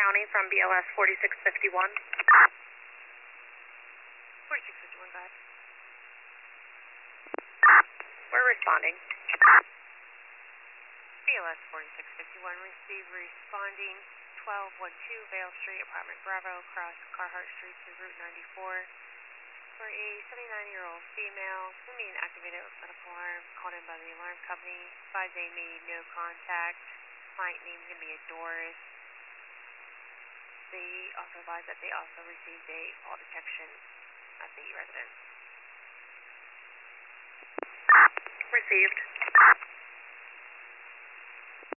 County from BLS 4651. 4651, go ahead. We're responding. BLS 4651, receive responding 1212 Vale Street, Apartment Bravo, across Carhart Street to Route 94. For a 79-year-old female, immediate activated medical alarm, called in by the alarm company. Advised they made no contact. Client name is going to be Doris. They also advised that they also received a fall detection at the residence. Received.